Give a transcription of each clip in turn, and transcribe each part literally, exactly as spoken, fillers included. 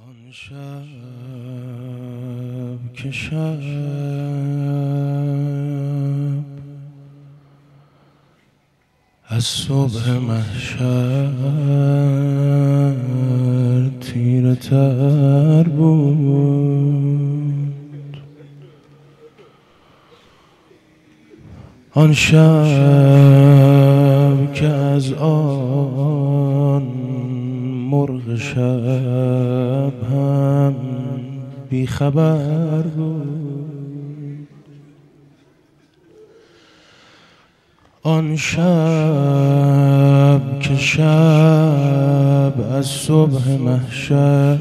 آن شب که شب از صبح محشر تیره تر بود، آن شب که از آن مرغ شب هم بیخبر بود، آن شب که شب از صبح محشر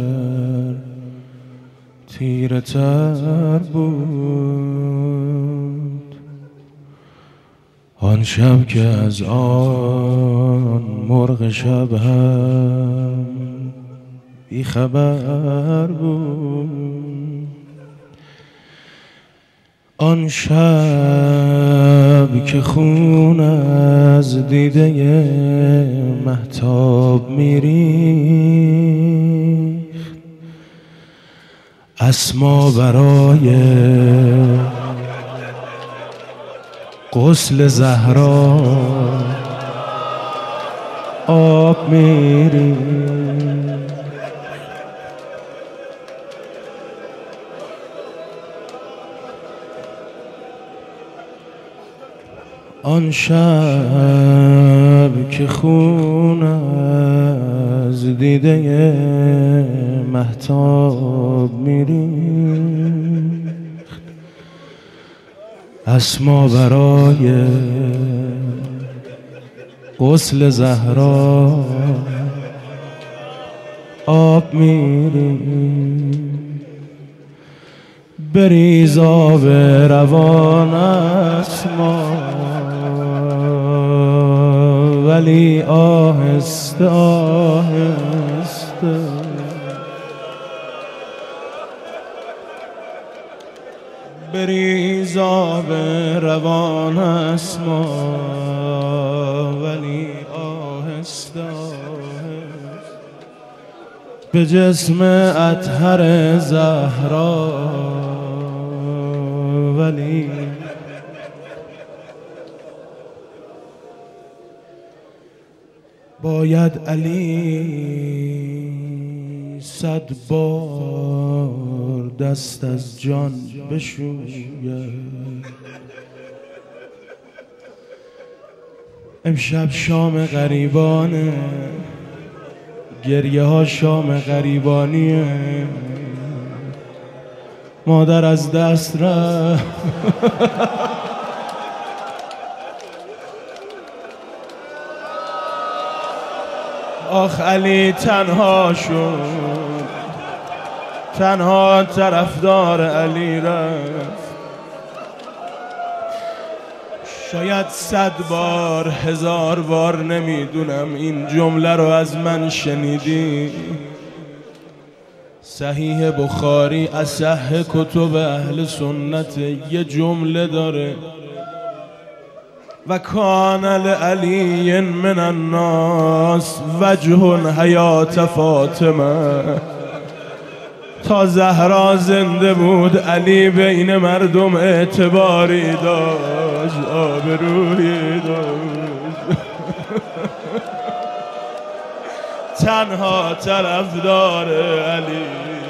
تیره تر بود، آن شب که از آن مرغ شب هم بی خبر بود، آن شب که خون از دیده مهتاب میریخت اسما برای غسل زهرا آب میریخت، آن شب که خون از دیده مهتاب میریخت اسما برای غسل زهرا آب میریخت، بریز آب روان اسما ولی آهسته آهسته، بریز آب روان اسما ولی آهسته آهسته، به جسم اطهر زهرا ولی باید علی صد بار دست از جان بشوید، امشب شام غریبانه، گریه ها شام غریبانیه، مادر از دست رفت آخ علی تنها شد، تنها طرفدار علی رفت، شاید صد بار هزار بار نمیدونم این جمله رو از من شنیدی، صحیح بخاری اصح کتب اهل سنت یه جمله داره و کان لعلی من الناس وجه حیات فاطمه، تا زهرا زنده بود علی بین مردم اعتباری داشت، آبرویی داشت تنها طرفدار علی.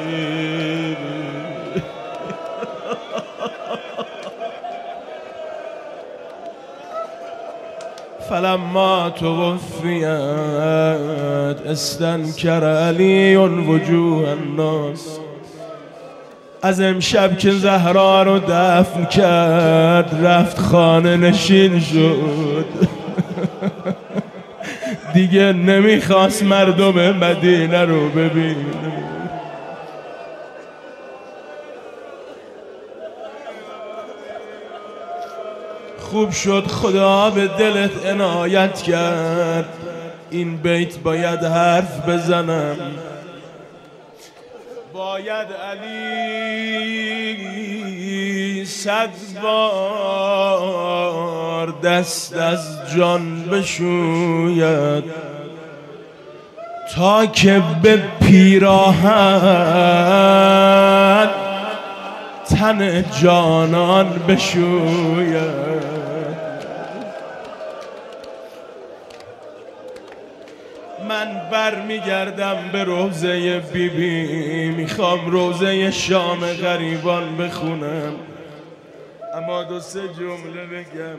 فلما توفیت استنکر علی وجوه الناس، از امشب که زهرا رو دفن کرد رفت خانه نشین شد دیگه نمیخواست مردم مدینه رو ببینه، خوب شد خدا به دلت عنایت کرد، این بیت باید حرف بزنم، باید علی صد بار دست از جان بشوید تا که به پیراهن تن جانان بشوید. من بر میگردم به روضه بی بی، میخوام روضه شام غریبان بخونم، اما دو سه جمله بگم.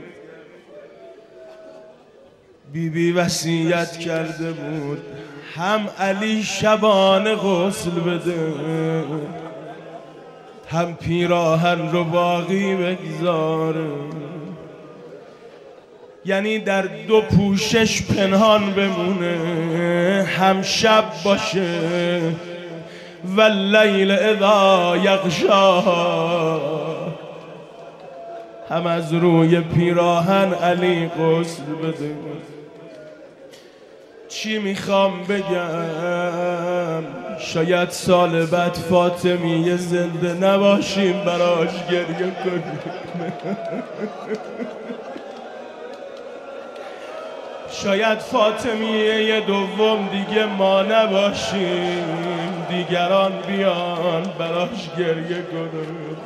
بی بی وصیت کرده بود هم علی شبانه غسل بده، هم پیراهن رو باقی بگذاره، یعنی در دو پوشش پنهان بمونه، هم شب باشه و لیل اذا یغشا، هم از روی پیراهن علی غسل بده. چی میخوام بگم؟ شاید سال بعد فاطمیه زنده نباشیم براش گریه کنیم. شاید فاطمیه دوم دیگه ما نباشیم، دیگران بیان براش گریه کنیم.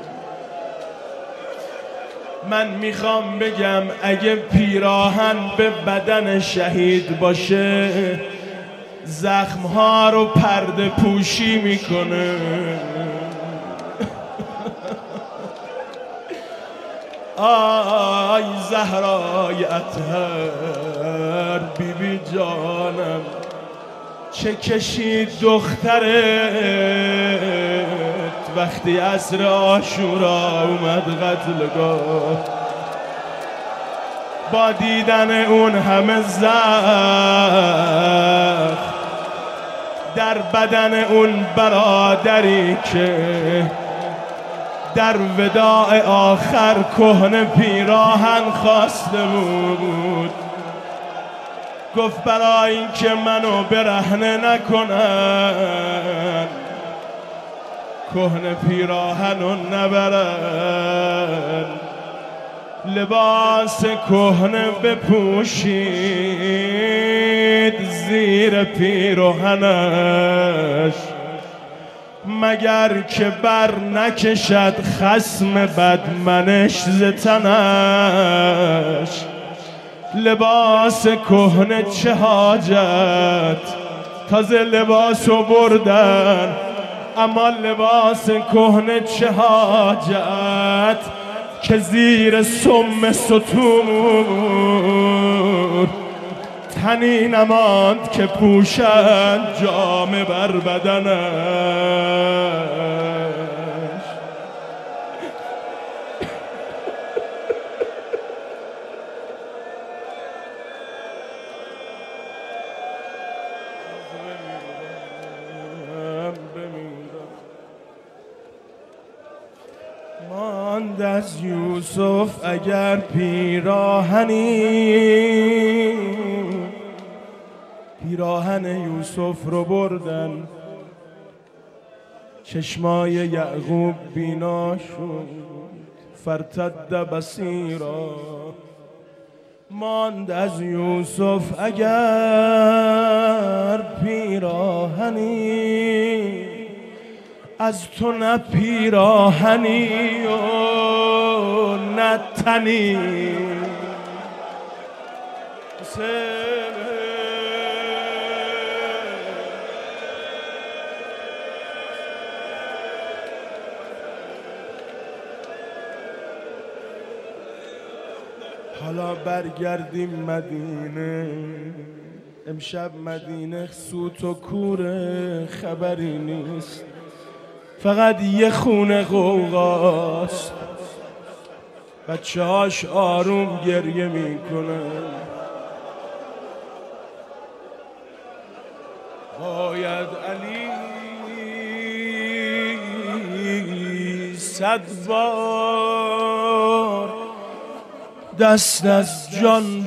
من میخوام بگم اگه پیراهن به بدن شهید باشه، زخمها رو پرده پوشی میکنه. آی زهرای اطهر بی بی جانم، چه کشید دخترت وقتی عصر عاشورا اومد قتلگاه، با دیدن اون همه زخم در بدن اون برادری که در وداع آخر کهنه پیراهن خواسته بود، گفت برای این که منو برهنه نکنن کهنه پیراهنو نبرن، لباس کهنه بپوشید زیر پیراهنش، مگر که بر نکشد خصم بدمنش ز تنش. لباس کهنه چه حاجت، تازه لباسو بردن، اما لباس کهنه چه حاجت که زیر سم ستور تنی نماند که پوشند جامه بر بدنش. ماند از یوسف اگر پیراهنی، پیراهن یوسف رو بردن، چشمای یعقوب بینا شد فرتد بصیرا. ماند از یوسف اگر پیراهنی، از تو نه پیراهنی و نه تنی. حالا برگردیم مدینه، امشب مدینه سوت و کوره خبری نیست، فقط یه خونه غوغاست، بچه هاش آروم گریه میکنن. باید علی صد بار دست از جان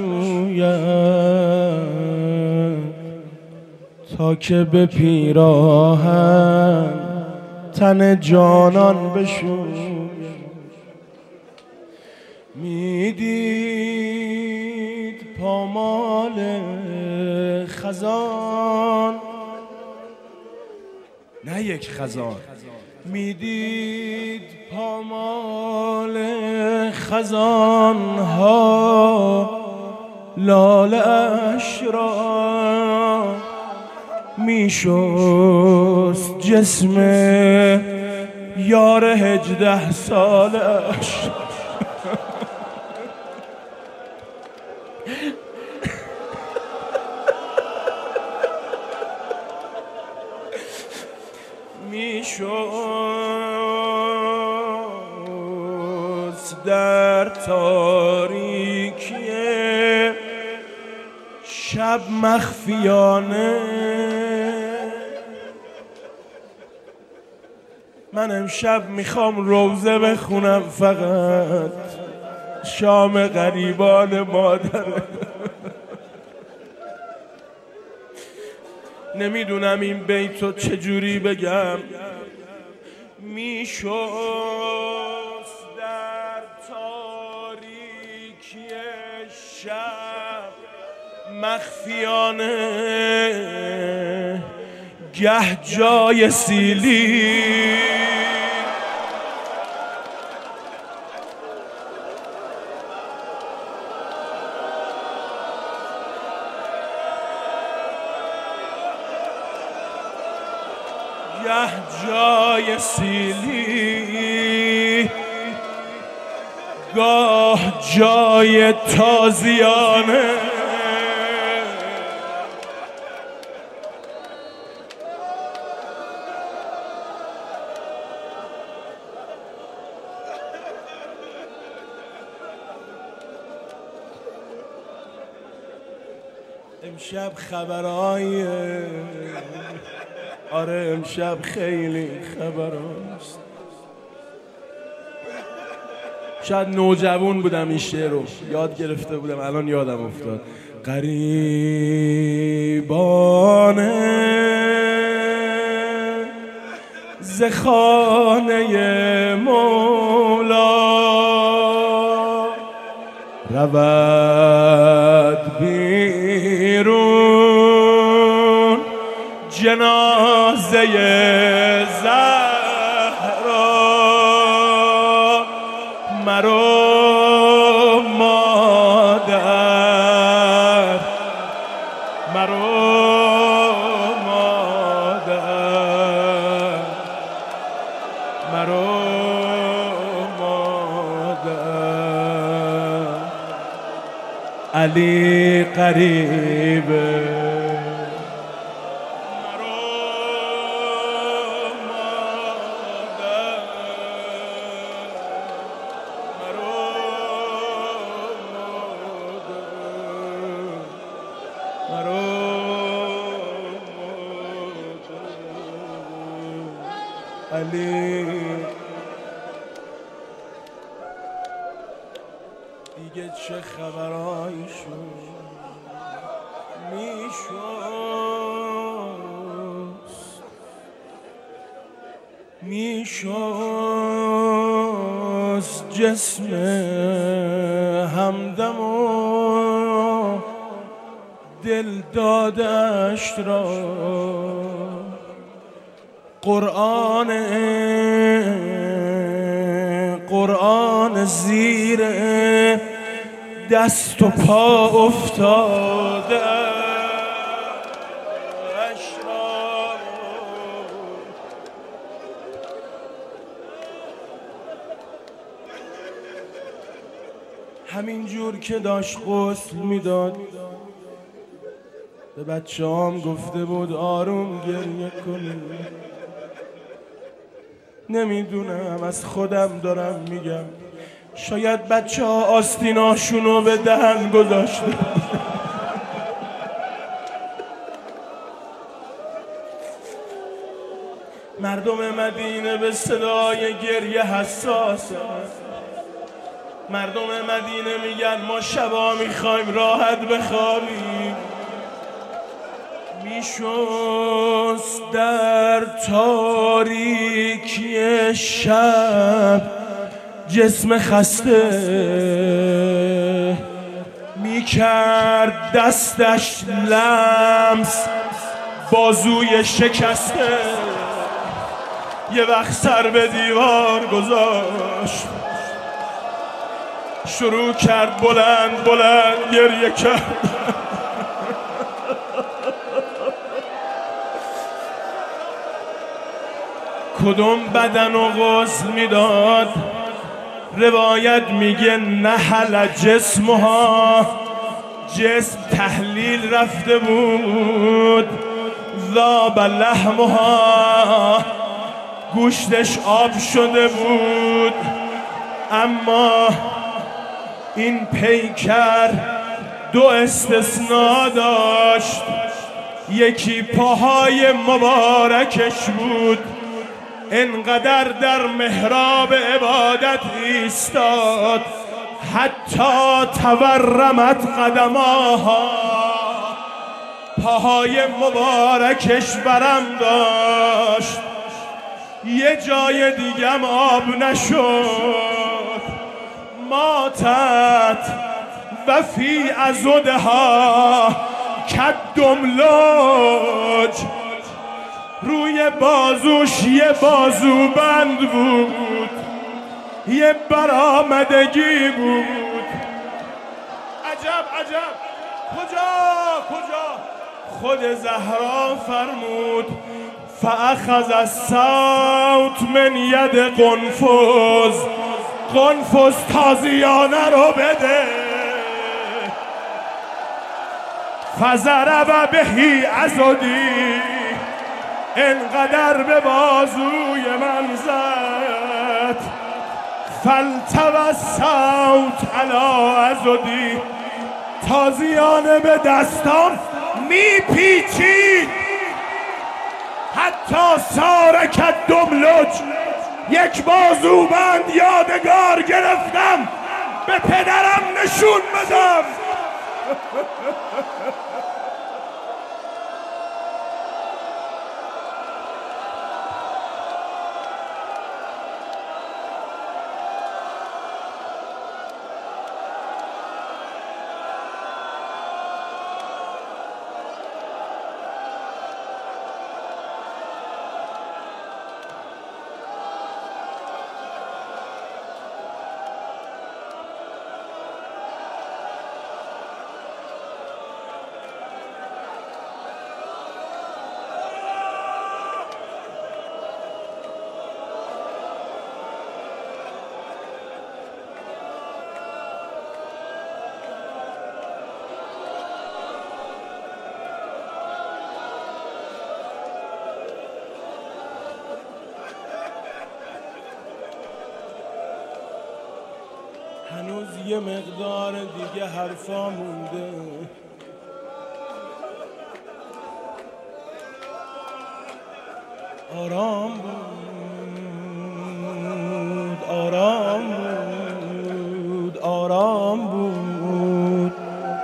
بشوید، تا که به پیراهن تن جانان بشوید. میدید پامال خزان، نه یک خزان، میدید پامال خزان ها لاله اش را، میشست جسم یار هجده سالش. میشست در تاریکی شب مخفیانه. من امشب میخوام روزه بخونم، فقط شام غریبان مادره. نمیدونم این بیتو چجوری بگم. میشست در تاریکی شب مخفیانه، گه جای سیلی گه جای سیلی، گاه جای تازیانه. امشب خبرای آره امشب خیلی خبراست. شاید نوجوان بودم این شعر رو یاد گرفته بودم، الان یادم افتاد. غریبانه ز خانه مولا رود بیرون جنازه زهرا، مرو مادر، مرو مادر، مرو مادر. علی قریبه علی. دیگه چه خبرایی شد؟ میشست میشست جسم همدم و دل دادشت را. قرآن قرآن زیر دست و پا افتاده همین جور که داشت غسل میداد به بچه هم گفته بود آروم گریه کنید. نمیدونم، از خودم دارم میگم، شاید بچه ها آستیناشونو به دهن گذاشته. مردم مدینه به صدای گریه حساسه. مردم مدینه میگن ما شبا میخوایم راحت بخوابیم. میشست در تاریکی شب جسم خسته، میکرد دستش لمس بازوی شکسته، یه وقت سر به دیوار گذاشت، شروع کرد بلند بلند گریه کرد. کدوم بدن و غسل میداد؟ روایت میگه نحل جسمها، جسم تحلیل رفته بود، ذاب لحمها، گوشتش آب شده بود. اما این پیکر دو استثناء داشت، یکی پاهای مبارکش بود، انقدر در محراب عبادت ایستاد حتی تورمت قدماها، پاهای مبارکش برم داشت، یه جای دیگم آب نشد. ماتت و فی عضدها کالدملج، روی بازوش یه بازو بند بود، یه برآمدگی بود. عجب عجب، کجا کجا؟ خود زهرا فرمود فاخذ الصوت من ید قنفذ، قنفذ تازیانه رو بده، فضرب بهی عضدی، انقدر به بازوی من زد، فالتوى الصوت علی عضدی، تازیانه به دستام میپیچید حتی سار کالدملج. یک بازو بند یادگار گرفتم به پدرم نشون بدم. هنوز یه مقدار دیگه حرفا مونده. آرام بود، آرام بود، آرام بود،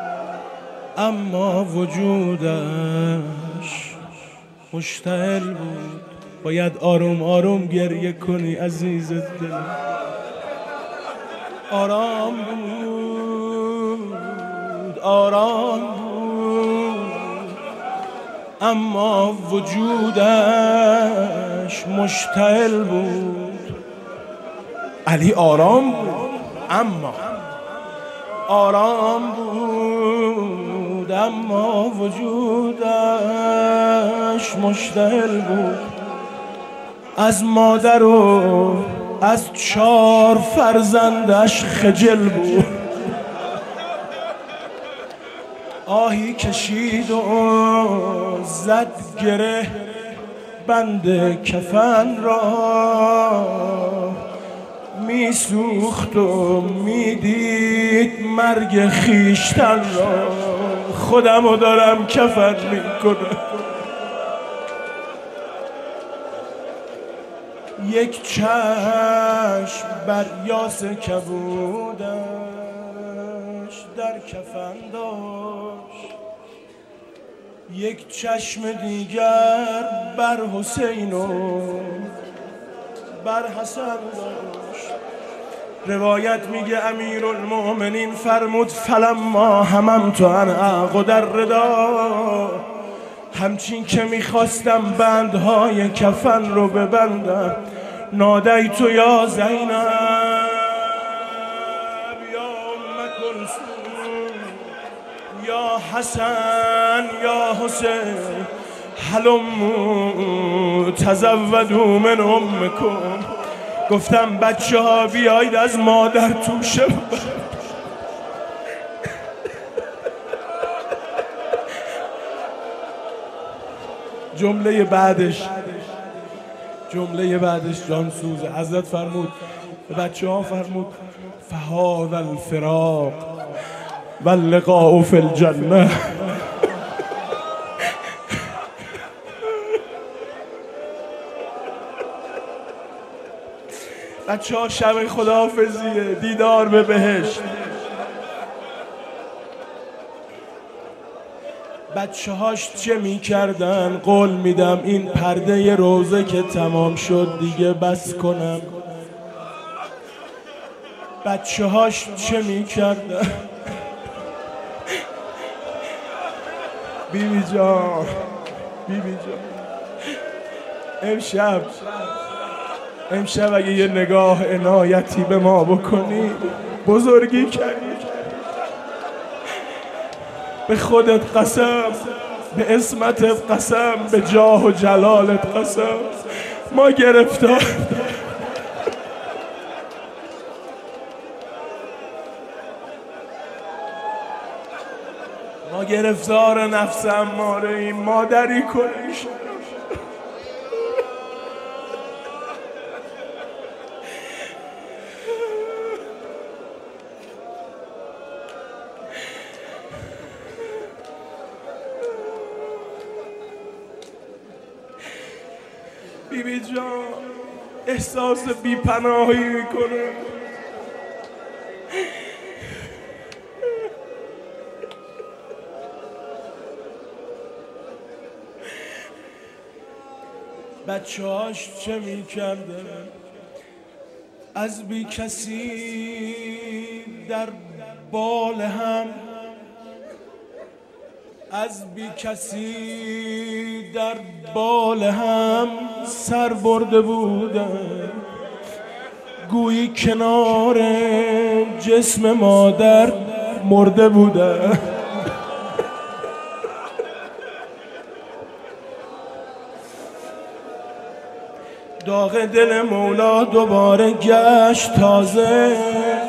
اما وجودش مشتعل بود. باید آروم آروم گریه کنی عزیز دلم. آرام بود، آرام بود، اما وجودش مشتعل بود. علی آرام بود اما آرام بود، اما وجودش مشتعل بود. از مادر و از چار فرزندش خجل بود. آهی کشید و زد گره بند کفن را، میسوخت و میدید مرگ خیشتن را. خودمو دارم کفن میکنم. یک چشم بر یاس کبودش در کفن داشت، یک چشم دیگر بر حسین و بر حسن داشت. روایت میگه امیرالمومنین فرمود فلما هممت ان اعقد الرداء، همچین که میخواستم بندهای کفن رو ببندم، نادیت یا زینب یا ام کلثوم یا حسن یا حسین هلموا تزودوا من امکم. گفتم بچه ها بیایید از مادر توشه. جمله بعدش جمله بعدش جان سوزه. حضرت فرمود به بچه ها فرمود فهذا الفراق واللقاء فی الجنه. بچه ها شب خداحافظیه، دیدار به بهشت. بچه هاش چه می کردن؟ قول میدم این پرده روزه که تمام شد دیگه بس کنم. بچه هاش چه می کردن؟ بیبی جان بیبی جان امشب امشب اگه یه نگاه عنایتی به ما بکنی بزرگی کردی. به خودت قسم، به اسمتت قسم، به جاه و جلالت قسم، ما گرفتار ما گرفتار نفس اماره ایم. مادری کنیش بیبی جان احساس بیپناهی میکنه. بچه هاش چه میکردن؟ از بی کسی در بال هم، از بی کسی در بال هم سر برده بودن، گویی کنار جسم مادر مرده بودن. داغ دل مولا دوباره گشت تازه،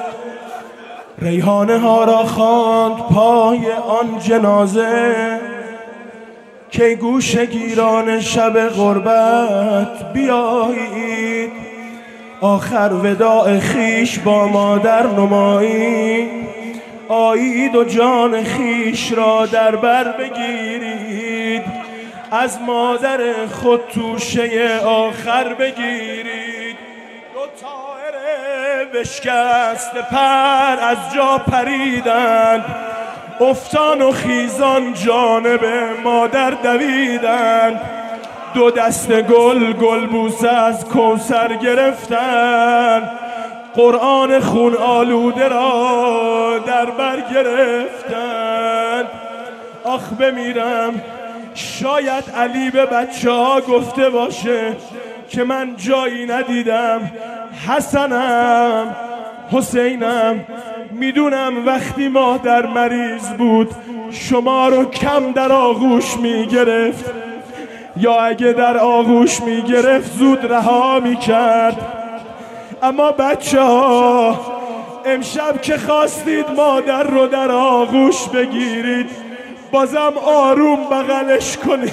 ریحانه ها را خواند پای آن جنازه، که گوش گیران شب غربت بیایید، آخر وداع خیش با مادر نمایید، آیید و جان خیش را در بر بگیرید، از مادر خود توشه آخر بگیرید. دو طائر بشکست پر از جا پریدند، افتان و خیزان جانب مادر دویدند، دو دست گل گلبوسه از کوثر گرفتند، قرآن خون آلوده را در بر گرفتند. آخ بمیرم شاید علی به بچه ها گفته باشه که من جایی ندیدم، حسنم حسینم میدونم وقتی مادر مریض بود شما رو کم در آغوش میگرفت، یا اگه در آغوش میگرفت زود رها میکرد، اما بچه ها امشب که خواستید مادر رو در آغوش بگیرید بازم آروم بغلش کنید.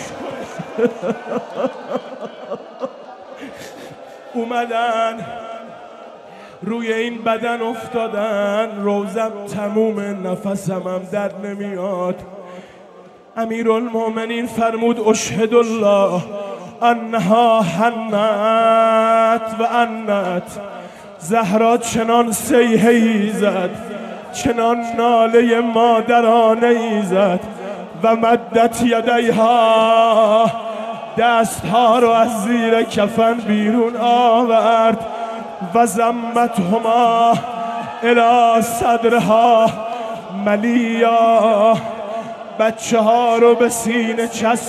اومدن روی این بدن افتادن، روزم تموم نفسم هم در نمیاد. امیرالمومنین فرمود اشهد الله انها حنت و انت. زهرا چنان صیحه‌ای زد، چنان ناله مادرانه ای زد و مدت یدیها، دستها رو از زیر کفن بیرون آورد و زمتهما الی صدرها ملیا، بچه ها رو به سینه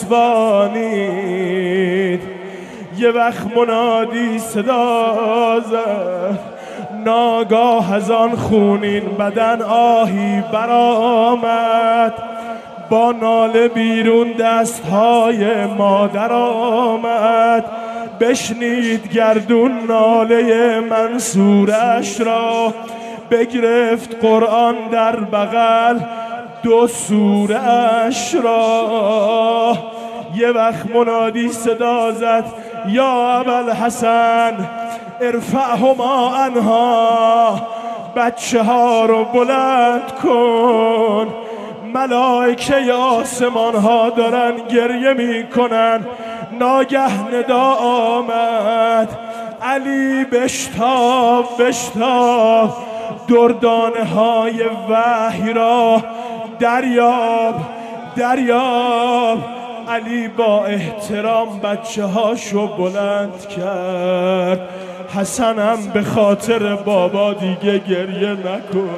چسبانید. یه وقت منادی صدا زد، ناگاه از آن خونین بدن آهی برآمد. با ناله بیرون دستهای مادر آمد. بشنید گردون ناله منصورش را، بگرفت قرآن در بغل دو سورش را. یه وقت منادی صدا زد، یا ابوالحسن ارفعهما عنها، بچه ها رو بلند کن. ملائکه آسمان ها دارن گریه میکنن. ناگه ندا آمد، علی بشتاب بشتاب، دردانه های وحی را دریاب دریاب. علی با احترام بچه هاشو بلند کرد. حسنم به خاطر بابا دیگه گریه نکن.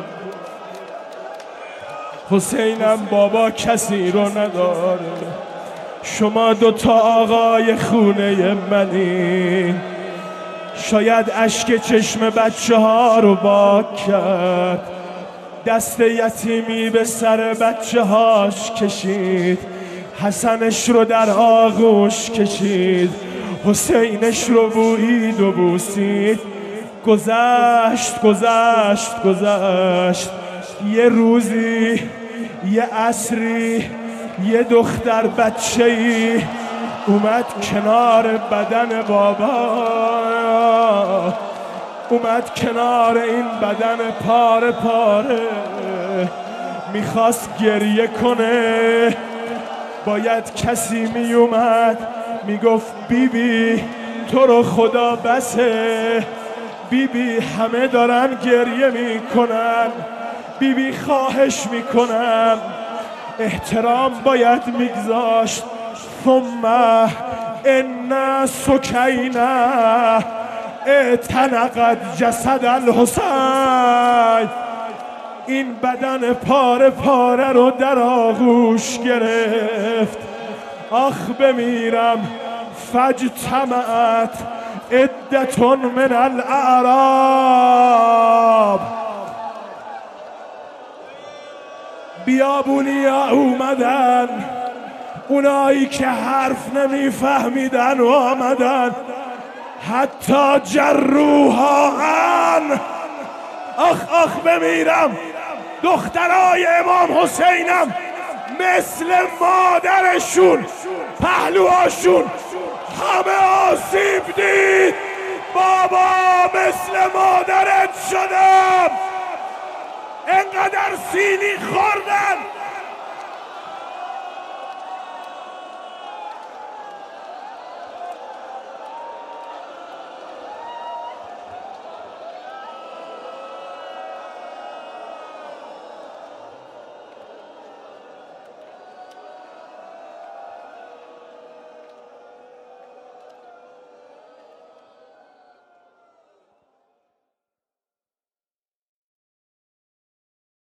حسینم بابا کسی رو نداره. شما دوتا آقای خونه منی. شاید اشک چشم بچه ها رو پاک کرد. دست یتیمی به سر بچه هاش کشید. حسنش رو در آغوش کشید. حسینش رو بویید و بوسید. گذشت گذشت گذشت. یه روزی، یه عصری، یه دختر بچه‌ای اومد کنار بدن بابا، اومد کنار این بدن پاره پاره. میخواست گریه کنه. باید کسی میومد میگفت بیبی تو رو خدا بسه. بیبی همه دارن گریه میکنن. بیبی خواهش میکنم. احترام باید میگذاشت. ثم ان سکینه اعتنقت جسد الحسین. این بدن پاره پاره رو در آغوش گرفت. آخ بمیرم. فاجتمعت عدة من الاعراب. بیابونیا اومدن، اونایی که حرف نمیفهمیدن و آمدن. حتی جروها ان. آخ آخ بمیرم. دخترای امام حسینم مثل مادرشون پهلوهاشون همه آسیب دید. بابا مثل مادرت شدم. انقدر سینی خوردن